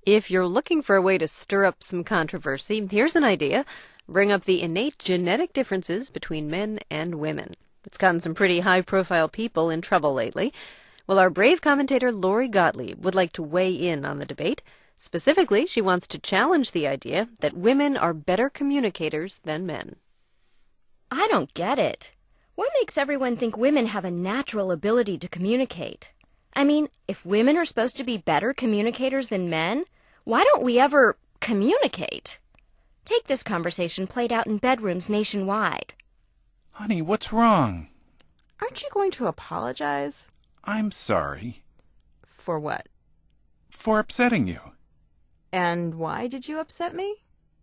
If you're looking for a way to stir up some controversy, here's an idea. Bring up the innate genetic differences between men and women. It's gotten some pretty high-profile people in trouble lately. Well, our brave commentator Lori Gottlieb would like to weigh in on the debate. Specifically, she wants to challenge the idea that women are better communicators than men. I don't get it. What makes everyone think women have a natural ability to communicate? I mean, if women are supposed to be better communicators than men, why don't we ever communicate? Take this conversation played out in bedrooms nationwide. Honey, what's wrong? Aren't you going to apologize? I'm sorry. For what? For upsetting you. And why did you upset me?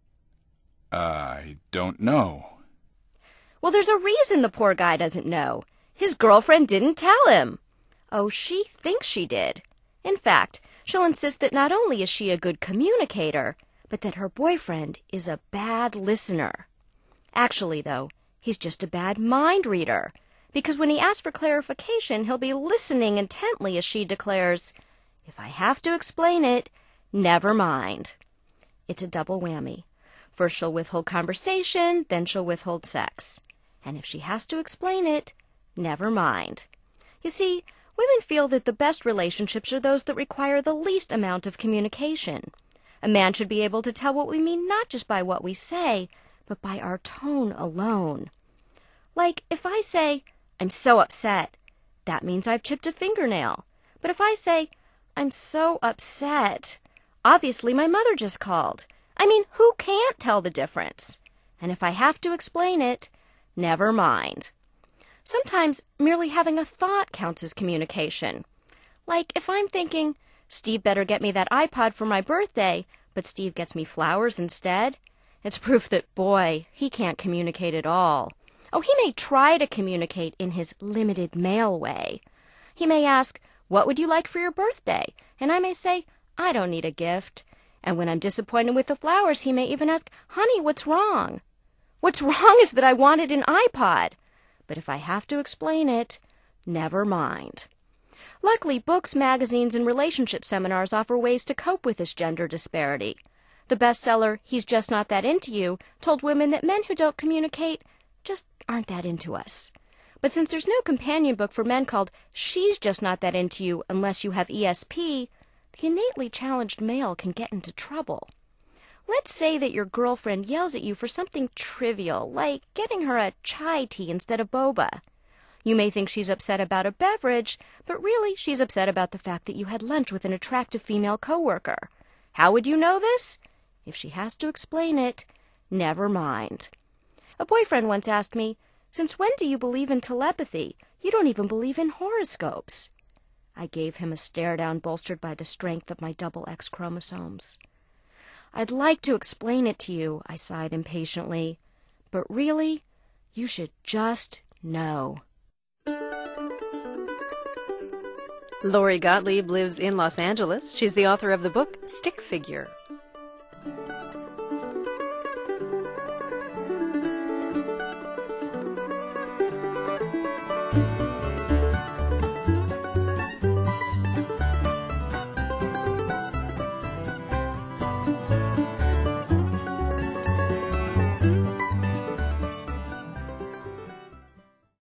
I don't know. Well, there's a reason the poor guy doesn't know. His girlfriend didn't tell him. Oh, she thinks she did. In fact, she'll insist that not only is she a good communicator, but that her boyfriend is a bad listener. Actually, though, he's just a bad mind reader, because when he asks for clarification, he'll be listening intently as she declares, "If I have to explain it, never mind." It's a double whammy. First she'll withhold conversation, then she'll withhold sex. And if she has to explain it, never mind. You see, women feel that the best relationships are those that require the least amount of communication. A man should be able to tell what we mean not just by what we say, but by our tone alone. Like, if I say, "I'm so upset," that means I've chipped a fingernail. But if I say, "I'm so upset," obviously my mother just called. I mean, who can't tell the difference? And if I have to explain it, never mind. Sometimes merely having a thought counts as communication. Like if I'm thinking, "Steve better get me that iPod for my birthday," but Steve gets me flowers instead. It's proof that, boy, he can't communicate at all. Oh, he may try to communicate in his limited male way. He may ask, "What would you like for your birthday?" And I may say, "I don't need a gift." And when I'm disappointed with the flowers, he may even ask, "Honey, what's wrong?" What's wrong is that I wanted an iPod. But if I have to explain it, never mind. Luckily, books, magazines, and relationship seminars offer ways to cope with this gender disparity. The bestseller, "He's Just Not That Into You," told women that men who don't communicate just aren't that into us. But since there's no companion book for men called "She's Just Not That Into You Unless You Have ESP," the innately challenged male can get into trouble. Let's say that your girlfriend yells at you for something trivial, like getting her a chai tea instead of boba. You may think she's upset about a beverage, but really she's upset about the fact that you had lunch with an attractive female coworker. How would you know this? If she has to explain it, never mind. A boyfriend once asked me, "Since when do you believe in telepathy? You don't even believe in horoscopes." I gave him a stare down bolstered by the strength of my double X chromosomes. "I'd like to explain it to you," I sighed impatiently, "but really, you should just know." Lori Gottlieb lives in Los Angeles. She's the author of the book Stick Figure.